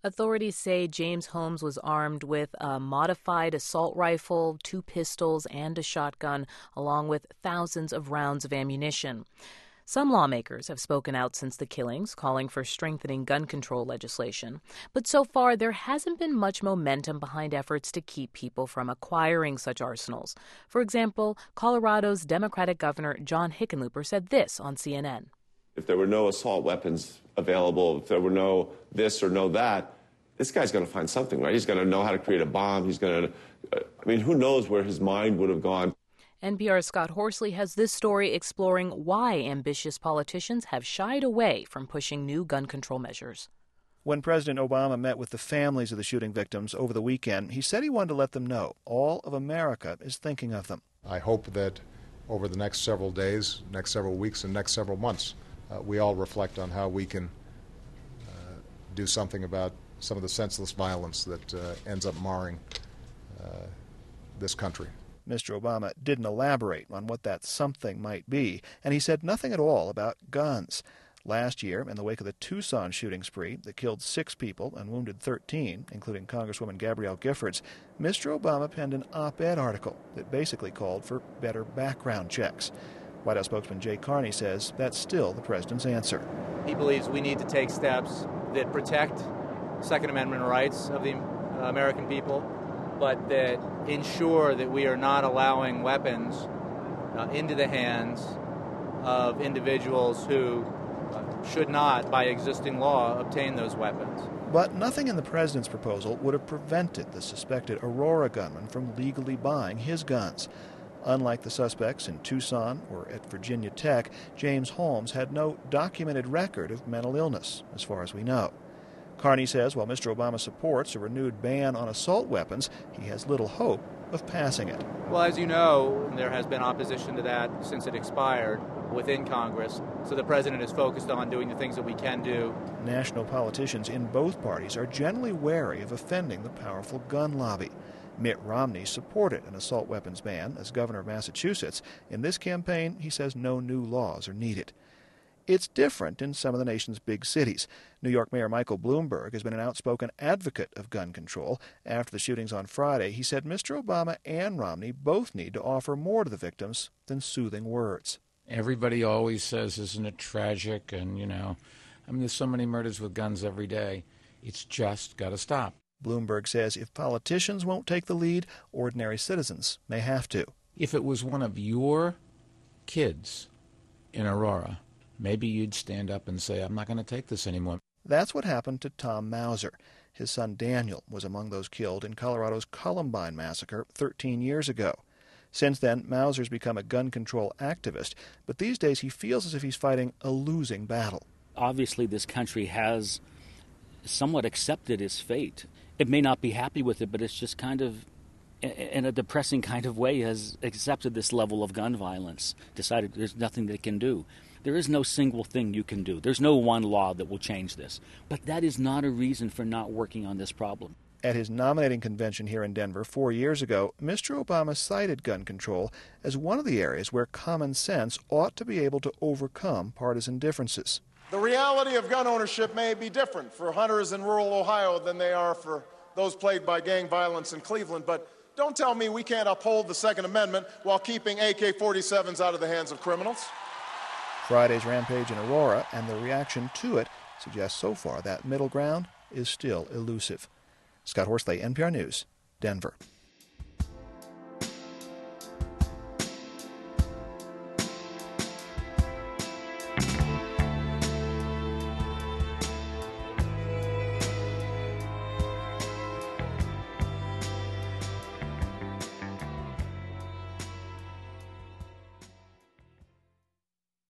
Authorities say James Holmes was armed with a modified assault rifle, 2 pistols, and a shotgun, along with thousands of rounds of ammunition. Some lawmakers have spoken out since the killings, calling for strengthening gun control legislation. But so far, there hasn't been much momentum behind efforts to keep people from acquiring such arsenals. For example, Colorado's Democratic Governor John Hickenlooper said this on CNN. If there were no assault weapons available, if there were no this or no that, this guy's going to find something, right? He's going to know how to create a bomb. He's going to, who knows where his mind would have gone. NPR's Scott Horsley has this story exploring why ambitious politicians have shied away from pushing new gun control measures. When President Obama met with the families of the shooting victims over the weekend, he said he wanted to let them know all of America is thinking of them. I hope that over the next several days, next several weeks, and next several months, we all reflect on how we can do something about some of the senseless violence that ends up marring this country. Mr. Obama didn't elaborate on what that something might be, and he said nothing at all about guns. Last year, in the wake of the Tucson shooting spree that killed 6 people and wounded 13, including Congresswoman Gabrielle Giffords, Mr. Obama penned an op-ed article that basically called for better background checks. White House spokesman Jay Carney says that's still the president's answer. He believes we need to take steps that protect Second Amendment rights of the American people, but that ensure that we are not allowing weapons into the hands of individuals who should not, by existing law, obtain those weapons. But nothing in the president's proposal would have prevented the suspected Aurora gunman from legally buying his guns. Unlike the suspects in Tucson or at Virginia Tech, James Holmes had no documented record of mental illness, as far as we know. Carney says while Mr. Obama supports a renewed ban on assault weapons, he has little hope of passing it. Well, as you know, there has been opposition to that since it expired within Congress, so the president is focused on doing the things that we can do. National politicians in both parties are generally wary of offending the powerful gun lobby. Mitt Romney supported an assault weapons ban as governor of Massachusetts. In this campaign, he says no new laws are needed. It's different in some of the nation's big cities. New York Mayor Michael Bloomberg has been an outspoken advocate of gun control. After the shootings on Friday, he said Mr. Obama and Romney both need to offer more to the victims than soothing words. Everybody always says, isn't it tragic? And, there's so many murders with guns every day. It's just got to stop. Bloomberg says if politicians won't take the lead, ordinary citizens may have to. If it was one of your kids in Aurora, maybe you'd stand up and say, I'm not going to take this anymore. That's what happened to Tom Mauser. His son Daniel was among those killed in Colorado's Columbine massacre 13 years ago. Since then, Mauser's become a gun control activist, but these days he feels as if he's fighting a losing battle. Obviously, this country has somewhat accepted its fate. It may not be happy with it, but it's just kind of, in a depressing kind of way, has accepted this level of gun violence, decided there's nothing they can do. There is no single thing you can do. There's no one law that will change this. But that is not a reason for not working on this problem. At his nominating convention here in Denver 4 years ago, Mr. Obama cited gun control as one of the areas where common sense ought to be able to overcome partisan differences. The reality of gun ownership may be different for hunters in rural Ohio than they are for those plagued by gang violence in Cleveland, but don't tell me we can't uphold the Second Amendment while keeping AK-47s out of the hands of criminals. Friday's rampage in Aurora and the reaction to it suggests so far that middle ground is still elusive. Scott Horsley, NPR News, Denver.